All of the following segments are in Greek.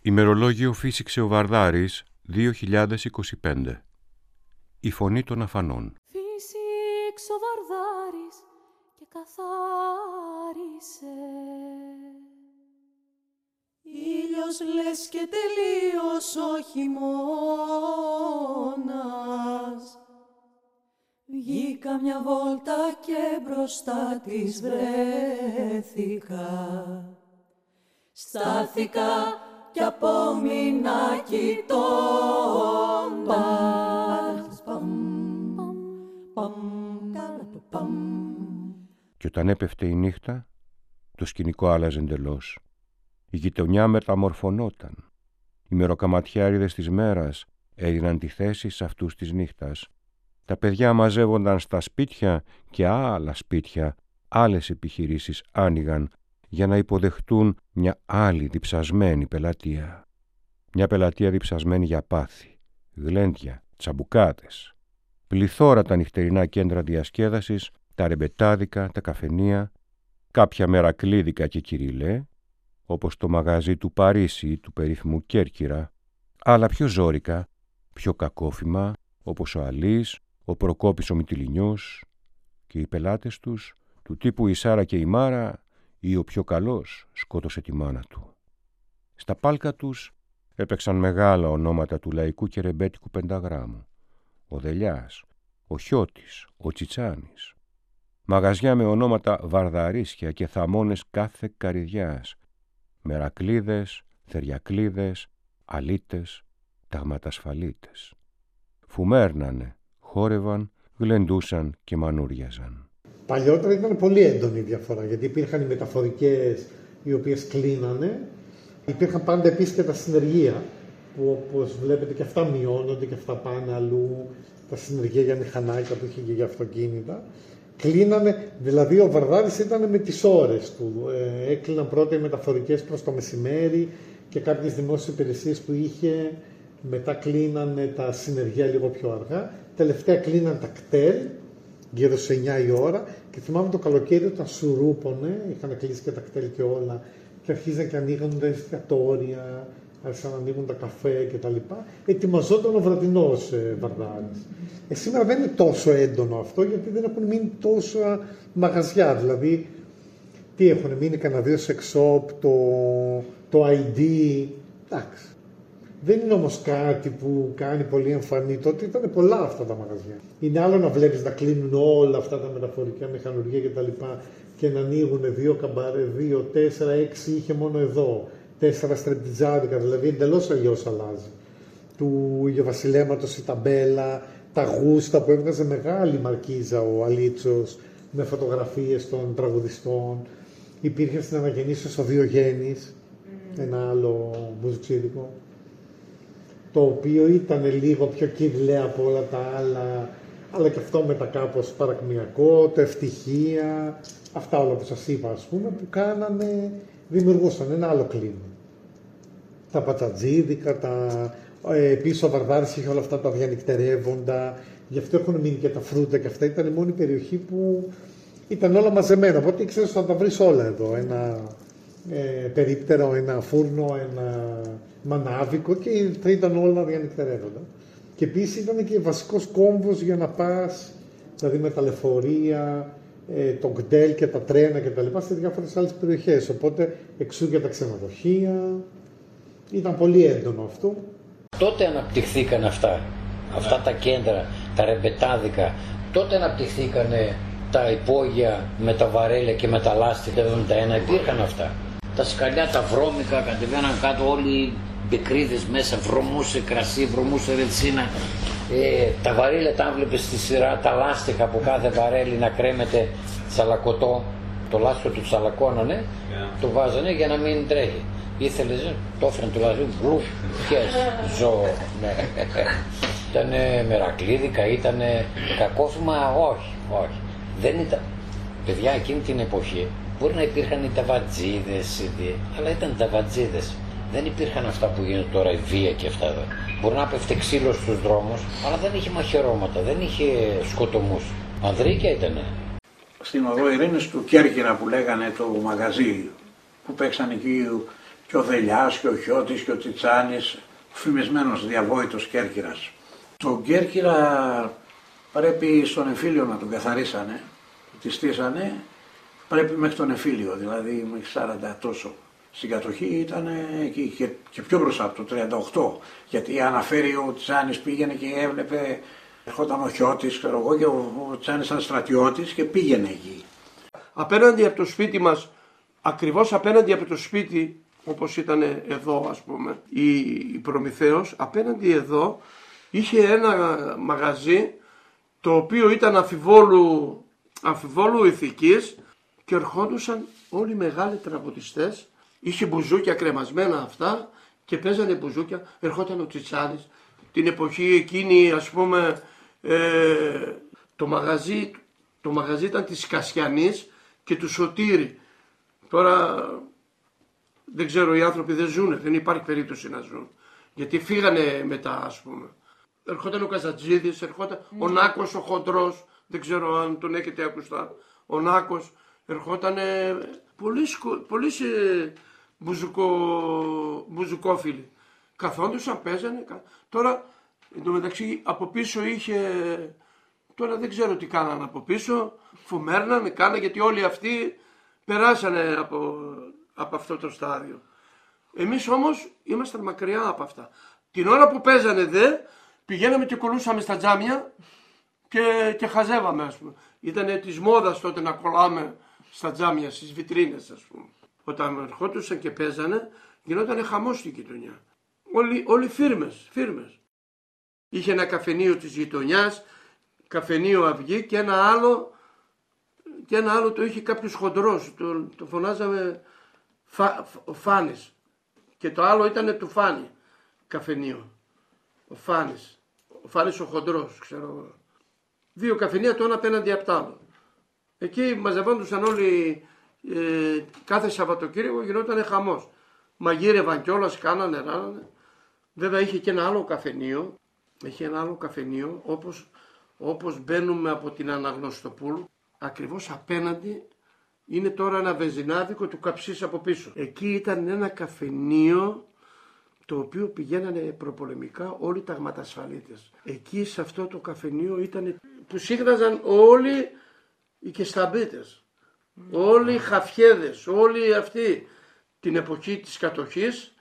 Ημερολόγιο φύσηξε ο Βαρδάρης 2025. Η φωνή των αφανών. Φύσηξε ο Βαρδάρης και καθάρισε. Ήλιος λες και τελείως ο χειμώνας. Βγήκα μια βόλτα και μπροστά της βρέθηκα. Στάθηκα κι απόμεινα κοιτώντας. Και όταν έπεφτε η νύχτα, το σκηνικό άλλαζε εντελώς. Η γειτονιά μεταμορφωνόταν. Οι μεροκαματιάριδες της μέρας έδιναν τη θέση σε αυτούς της νύχτας. Τα παιδιά μαζεύονταν στα σπίτια και άλλα σπίτια, άλλες επιχειρήσεις άνοιγαν για να υποδεχτούν μια άλλη διψασμένη πελατεία. Μια πελατεία διψασμένη για πάθη, γλέντια, τσαμπουκάτες. Πληθώρα τα νυχτερινά κέντρα διασκέδασης, τα ρεμπετάδικα, τα καφενεία, κάποια μερακλίδικα και κυριλέ, όπως το μαγαζί του Παρίσι ή του περίφημου Κέρκυρα, αλλά πιο ζόρικα, πιο κακόφημα, όπως ο Αλής, ο Προκόπης ο Μυτιληνιός και οι πελάτες τους, του τύπου η Σάρα και η Μάρα ή ο πιο καλός σκότωσε τη μάνα του. Στα πάλκα τους έπαιξαν μεγάλα ονόματα του λαϊκού και ρεμπέτικου πενταγράμμου. Ο Δελιάς, ο Χιώτης, ο Τσιτσάνης. Μαγαζιά με ονόματα βαρδαρίσια και θαμώνες κάθε καρυδιάς. Μερακλίδες, θεριακλίδες, αλίτες, ταγματασφαλίτες. Φουμέρνανε, χόρευαν, γλεντούσαν και μανούριαζαν. Παλιότερα ήταν πολύ έντονη η διαφορά, γιατί υπήρχαν οι μεταφορικές οι οποίες κλείνανε. Υπήρχαν πάντα επίσης και τα συνεργεία, που όπως βλέπετε και αυτά μειώνονται και αυτά πάνε αλλού. Τα συνεργεία για μηχανάκια που είχε και για αυτοκίνητα. Κλείνανε, δηλαδή ο Βαρδάρης ήταν με τις ώρες του. Έκλειναν πρώτα οι μεταφορικές προς το μεσημέρι και κάποιες δημόσιες υπηρεσίες που είχε. Μετά κλείνανε τα συνεργεία λίγο πιο αργά. Τελευταία κλείναν τα κτέλ, γύρω σε 9 η ώρα. Και θυμάμαι το καλοκαίρι όταν σουρούπωνε, είχαν κλείσει και τα κτέλ και όλα. Και αρχίζαν και ανοίγουν τα εστιατόρια, άρχισαν να ανοίγουν τα καφέ κτλ. Ετοιμαζόταν ο βραδινός Βαρδάρης. Σήμερα δεν είναι τόσο έντονο αυτό, γιατί δεν έχουν μείνει τόσα μαγαζιά. Δηλαδή, τι έχουν μείνει, κανένα δύο sex shop, το ID. Εντάξει. Δεν είναι όμως κάτι που κάνει πολύ εμφανή. Τότε ήταν πολλά αυτά τα μαγαζιά. Είναι άλλο να βλέπεις να κλείνουν όλα αυτά τα μεταφορικά μηχανουργία κτλ. Και να ανοίγουν 2 καμπαρέ, 2, 4, 6 είχε μόνο εδώ. 4 στρεπτιτζάδικα, δηλαδή εντελώς αλλιώς αλλάζει. Του Ιωβασιλέματος η ταμπέλα, τα γούστα που έβγαζε μεγάλη μαρκίζα ο Αλίτσος με φωτογραφίες των τραγουδιστών. Υπήρχε στην Αναγεννήσεως ο Διογέννης, ένα άλλο μπουζουξίδικο, το οποίο ήταν λίγο πιο κυριλαία από όλα τα άλλα, αλλά και αυτό μετά κάπως παρακμιακό, το Ευτυχία, αυτά όλα που σας είπα ας πούμε, που κάνανε, δημιουργούσαν ένα άλλο κλίμα. Τα πατσατζίδικα, πίσω ο Βαρδάρης είχε όλα αυτά τα διανυκτερεύοντα, γι' αυτό έχουν μείνει και τα φρούτα και αυτά, ήταν η μόνη περιοχή που ήταν όλα μαζεμένα, οπότε ήξερες θα τα βρεις όλα εδώ, ένα περίπτερο, ένα φούρνο, ένα μανάβικο και θα ήταν όλα διανυκτερεύοντα. Και επίσης ήταν και βασικός κόμβος για να πας, δηλαδή με τα λεωφορεία, το κτέλ και τα τρένα και τα λοιπά σε διάφορες άλλες περιοχές, οπότε εξού και τα ξενοδοχεία, ήταν πολύ έντονο αυτό. Τότε αναπτυχθήκαν αυτά τα κέντρα, τα ρεμπετάδικα, τότε αναπτυχθήκαν τα υπόγεια με τα βαρέλια και με τα λάστιχα, 71 υπήρχαν αυτά. Τα σκαλιά, τα βρώμικα, κατεβαίναν κάτω όλοι οι μπεκρίδες μέσα, βρωμούσε κρασί, βρωμούσε ρετσίνα. Τα βαρέλια τα βλέπεις στη σειρά, τα λάστιχα από κάθε βαρέλι να κρέμεται τσαλακωτό, το λάστιχο του τσαλακώνανε, το βάζανε για να μην τρέχει. Ήθελες, το έφεραν του λαστιχού, γλουφ, πιες, ζώο, ναι. Ήτανε μερακλίδικα, ήτανε κακόφημα, όχι. Δεν ήταν. Παιδιά, εκείνη την εποχή μπορεί να υπήρχαν οι ταβατζίδες, αλλά ήταν ταβατζίδες. Δεν υπήρχαν αυτά που γίνονται τώρα, η βία και αυτά εδώ. Μπορεί να πέφτει ξύλο στους δρόμους, αλλά δεν είχε μαχαιρώματα, δεν είχε σκοτωμούς. Ανδρίκια ήτανε. Στην οδό Ειρήνης του Κέρκυρα που λέγανε το μαγαζί, που παίξαν εκεί Και ο Δελιάς και ο Χιώτης και ο Τσιτσάνης, φημισμένος διαβόητος Κέρκυρας. Τον Κέρκυρα πρέπει στον εμφύλιο να τον καθαρίσανε, τη στήσανε, πρέπει μέχρι τον εμφύλιο, δηλαδή μέχρι 40 τόσο. Στην κατοχή ήταν εκεί και πιο μπροστά από το 38, γιατί αναφέρει ο Τσιτσάνης πήγαινε και έβλεπε, ερχόταν ο Χιώτης, ξέρω εγώ, και ο Τσιτσάνης ήταν στρατιώτης και πήγαινε εκεί. Απέναντι από το σπίτι μας, ακριβώς απέναντι από το σπίτι, όπως ήταν εδώ ας πούμε, η Προμηθέως, απέναντι εδώ είχε ένα μαγαζί το οποίο ήταν αμφιβόλου ηθικής και ερχόντουσαν όλοι οι μεγάλοι τραγουδιστές, είχε μπουζούκια κρεμασμένα αυτά και παίζανε μπουζούκια, ερχόταν ο Τσιτσάνης. Την εποχή εκείνη ας πούμε το μαγαζί ήταν της Κασιανής και του Σωτήρη. Τώρα δεν ξέρω, οι άνθρωποι δεν ζουνε, δεν υπάρχει περίπτωση να ζουν. Γιατί φύγανε μετά ας πούμε. Ερχόταν ο Καζατζίδης, ερχόταν ο Νάκος ο Χοντρός, δεν ξέρω αν τον έχετε ακουστά. Ο Νάκος, ερχόταν πολλοί μπουζουκόφιλοι. Καθόντουσαν, παίζανε. Τώρα εντωμεταξύ από πίσω είχε, τώρα δεν ξέρω τι κάνανε από πίσω, φουμέρνανε, κάνανε, γιατί όλοι αυτοί περάσανε από αυτό το στάδιο. Εμείς όμως ήμασταν μακριά από αυτά. Την ώρα που παίζανε πηγαίναμε και κολλούσαμε στα τζάμια και χαζεύαμε ας πούμε. Ήτανε της μόδας τότε να κολλάμε στα τζάμια, στις βιτρίνες ας πούμε. Όταν ερχόντουσαν και παίζανε γινόταν χαμός στην γειτονιά. Όλοι φίρμες. Είχε ένα καφενείο της γειτονιάς, καφενείο Αυγή και ένα άλλο το είχε κάποιος χοντρός, το φωνάζαμε Φάνης. Και το άλλο ήταν του Φάνη καφενείο. Ο Φάνης ο χοντρός, ξέρω. Δύο καφενεία, το ένα απέναντι απ' τ' άλλο. Εκεί μαζευόντουσαν όλοι κάθε Σαββατοκύριακο, γινόταν χαμός. Μαγείρευαν κιόλας, κάνανε, ράνανε. Βέβαια είχε και ένα άλλο καφενείο, όπως μπαίνουμε από την Αναγνωστοπούλου, ακριβώς απέναντι είναι τώρα ένα βενζινάδικο του Καψής από πίσω. Εκεί ήταν ένα καφενείο το οποίο πηγαίνανε προπολεμικά όλοι οι ταγματασφαλίτες. Εκεί σε αυτό το καφενείο ήταν που σύγχραζαν όλοι οι κεσταμπίτες, όλοι οι χαφιέδες, όλοι αυτοί την εποχή της κατοχής.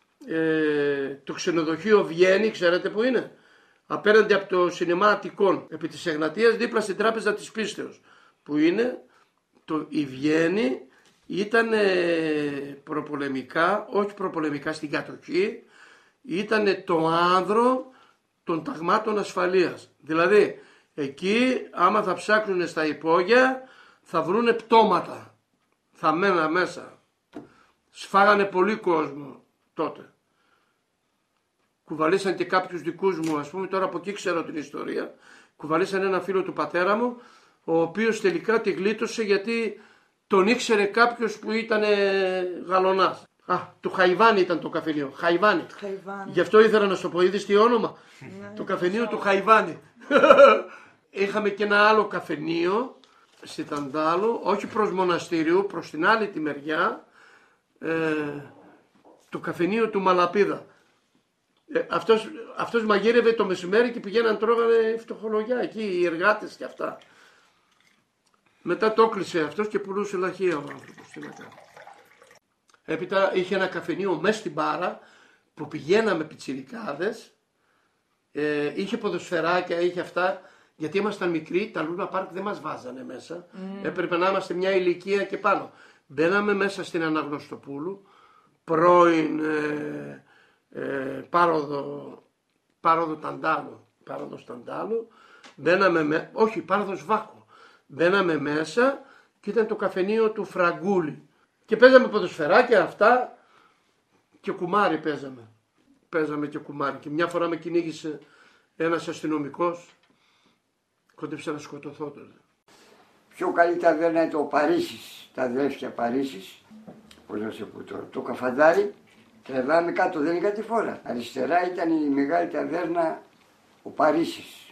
Το ξενοδοχείο Βιέννη, ξέρετε που είναι? Απέναντι από το σινεμά Αττικών, επί της Εγνατίας, δίπλα στην τράπεζα της Πίστεως, που είναι η Βιέννη. Ήταν προπολεμικά, όχι προπολεμικά στην κατοχή, ήταν το άνδρο των ταγμάτων ασφαλείας. Δηλαδή εκεί άμα θα ψάχνουν στα υπόγεια θα βρούνε πτώματα, θα μένα μέσα. Σφάγανε πολύ κόσμο τότε. Κουβαλήσαν και κάποιους δικούς μου, ας πούμε, τώρα από εκεί ξέρω την ιστορία. Κουβαλήσαν ένα φίλο του πατέρα μου, ο οποίος τελικά τη γλίτωσε γιατί τον ήξερε κάποιος που ήταν γαλονάς. Του Χαϊβάνη ήταν το καφενείο. Χαϊβάνη. Γι' αυτό ήθελα να σου πω, είδες τι όνομα. Το καφενείο του Χαϊβάνη. Είχαμε και ένα άλλο καφενείο στη Ταντάλου, όχι προς μοναστήριο, προς την άλλη τη μεριά, το καφενείο του Μαλαπίδα. Αυτός μαγείρευε το μεσημέρι και πηγαίναν τρώγανε φτωχολογιά εκεί, οι εργάτες και αυτά. Μετά το κλείσε αυτός και πουλούσε λαχεία ο άνθρωπος. Τι να κάνει. Έπειτα είχε ένα καφενείο μέσα στην Πάρα που πηγαίναμε πιτσιρικάδες, είχε ποδοσφαιράκια, είχε αυτά, γιατί ήμασταν μικροί, τα Λούνα Πάρκ δεν μας βάζανε μέσα, έπρεπε να είμαστε μια ηλικία και πάνω. Μπαίναμε μέσα στην Αναγνωστοπούλου, πρώην πάροδο Ταντάλου, μπαίναμε όχι πάροδος Βάκο, μπαίναμε μέσα και ήταν το καφενείο του Φραγκούλη και παίζαμε ποδοσφαιράκια αυτά και κουμάρι παίζαμε και κουμάρι και μια φορά με κυνήγησε ένας αστυνομικός, κόντεψε να σκοτωθώ τότε. Πιο καλή ταβέρνα είναι το Παρίσις, τα αδέρφια Παρίσις, πώς να σε πω τώρα, το Καφαντάρι. Τρεβάμε κάτω, δεν είναι κάτι φορά. Αριστερά ήταν η μεγάλη ταβέρνα ο Παρίσις.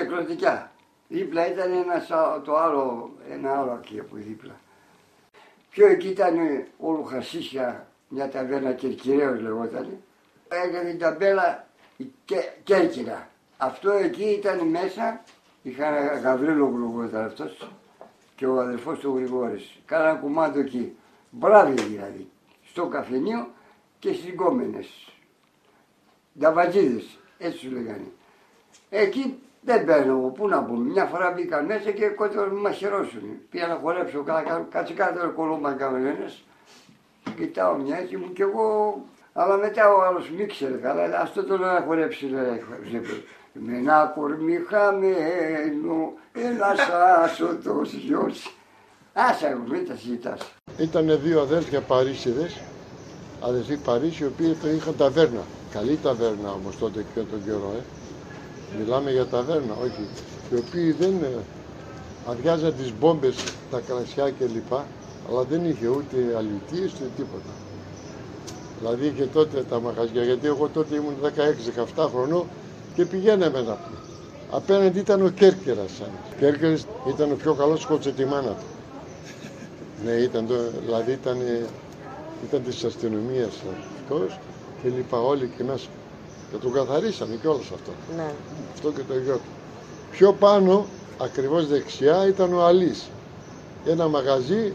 Αριστοκρατικά. Δίπλα ήταν ένα άλλο εκεί από δίπλα. Πιο εκεί ήταν όλο Χασίσια, μια ταβέρνα Κερκυραίος λεγόταν. Έκανε την ταμπέλα η Κέρκυρα. Αυτό εκεί ήταν μέσα, είχαν Γαβρίλογλου λεγόταν αυτός και ο αδερφός του Γρηγόρης. Κάναν κουμάντο εκεί, μπράβοι δηλαδή, στο καφενείο και στις γκόμενες. Νταβατζίδες, έτσι σου λέγανε. Εκεί δεν παίρνω, πού να πούμε, μια φορά μπήκα μέσα και κόντρα μου μαχαιρώσουν. Πήγα να χορέψω, κάτσε κάτω κολόμαγκα με ένας. Κοιτάω μια έτσι μου κι εγώ, αλλά μετά ο άλλος μη ξέρε καλά, ας το να χορέψει, με ένα κορμί χαμένο, ένας άσωτος γιος. Άσα εγώ, μην τα συζητάς. Ήτανε δύο αδέλφια Παρίσιδες, αδελφοί Παρίσι, οι οποίοι είχαν ταβέρνα. Καλή ταβέρνα όμως τότε και τον καιρό, Μιλάμε για ταβέρνα, όχι. Οι οποίοι δεν αδειάζαν τις μπόμπες, τα κρασιά κλπ. Αλλά δεν είχε ούτε αλητίες ούτε τίποτα. Δηλαδή είχε τότε τα μαγαζιά, γιατί εγώ τότε ήμουν 16-17 χρονών και πηγαίναμε να πούμε. Απέναντι ήταν ο Κέρκυρας. Ο Κέρκυρας ήταν ο πιο καλός κοτσετημάνα του. Ναι, δηλαδή ήταν της αστυνομίας αυτός και λοιπά όλοι και μέσα. Και τον καθαρίσανε κιόλας αυτό. Ναι. Αυτό και το γιο του. Πιο πάνω, ακριβώς δεξιά, ήταν ο Αλής. Ένα μαγαζί,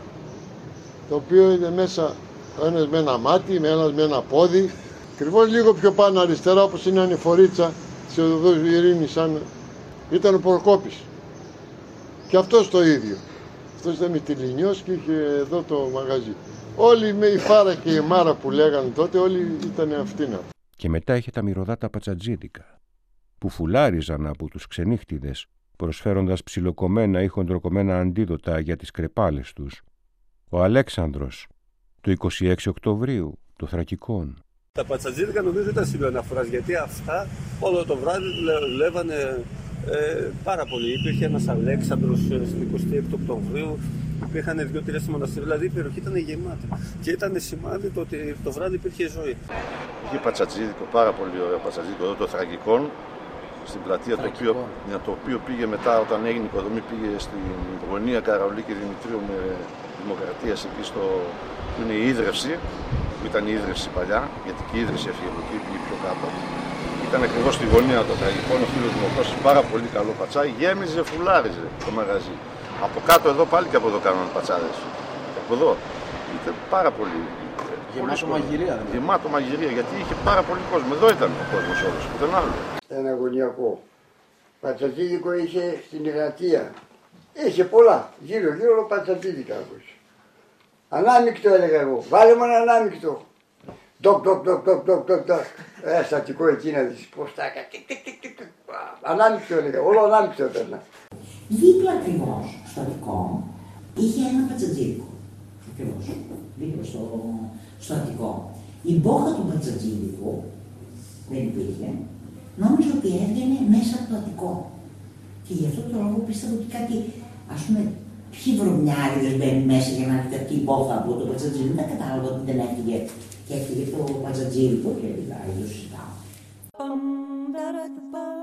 το οποίο είναι μέσα ο ένας με ένα μάτι, με ένας με ένα πόδι. Ακριβώς λίγο πιο πάνω αριστερά, όπως είναι η ανηφορίτσα της Οδούς Ειρήνης, ήταν ο Προκόπης. Και αυτός το ίδιο. Αυτός ήταν μυτιληνιός και είχε εδώ το μαγαζί. Όλοι με η Φάρα και η Μάρα που λέγανε τότε, όλοι ήταν αυτήν. Και μετά είχε τα μυρωδάτα πατσατζίδικα, που φουλάριζαν από τους ξενύχτιδες, προσφέροντας ψιλοκομμένα ή χοντροκομμένα αντίδοτα για τις κρεπάλες τους. Ο Αλέξανδρος, το 26 Οκτωβρίου, το Θρακικών. Τα πατσατζίδικα νομίζω ήταν σημείο αναφοράς, γιατί αυτά όλο το βράδυ δουλεύανε πάρα πολύ. Υπήρχε ένας Αλέξανδρος στην 26 Οκτωβρίου, υπήρχαν 2-3 στη μοναστήρια, δηλαδή η περιοχή ήταν γεμάτη. Και ήταν σημάδι το ότι το βράδυ υπήρχε ζωή. Είχε πατσατζίδικο, πάρα πολύ ωραίο πατσατζίδικο εδώ, το Θρακικών, στην πλατεία, το οποίο πήγε μετά, όταν έγινε η οικοδομή, πήγε στην γωνία Καραολί και Δημητρίου με Δημοκρατίας, εκεί που είναι η ίδρυυση, που ήταν η ίδρυυση παλιά, γιατί και η ίδρυυση έφυγε από εκεί, πήγε πιο κάτω. Ήταν ακριβώς στη γωνία των Θρακικών, ο φίλος Δημοκράτης, πάρα πολύ καλό πατσά, γέμιζε, φουλάριζε το μαγαζί. Από κάτω εδώ πάλι και από εδώ κάνανε πατσάδες. Από εδώ. Ήταν πάρα πολύ. Γεμάτο μαγειρία. Γεμάτο μαγειρία, γιατί είχε πάρα πολύ κόσμο. Εδώ ήταν ο κόσμος όλος, ήταν άλλο. Ένα γωνιακό. Πατσατζίδικο είχε στην Ηρατεία. Είχε πολλά. Γύρω πατσατζίδικα ακούς. Ανάμεικτο έλεγα εγώ. Βάλε μου ένα ανάμεικτο. Ντοκ. Στατικό εκεί να δεις πώς τα έκανε. Ανάμεικτο έλεγα. Όλο ανάμεικτο έπαιρνα. Δίπλα ακριβώς στο Αττικό είχε ένα πατσατζίδικο. Ακριβώς. Δίπλα στο Αττικό. Η μπόχα του πατσατζίδικου δεν υπήρχε. Νόμιζα ότι έβγαινε μέσα από το Αττικό. Και γι' αυτό το λόγο πίστευα ότι κάτι, ας πούμε, ποιοι βρωμιάριδες μπαίνουν μέσα για να έρθει αυτή η μπόχα από το πατσατζίδικο. Δεν κατάλαβα ότι δεν έφυγε. Και έφυγε το πατσατζίδικο και δηλαδή το συζητάω.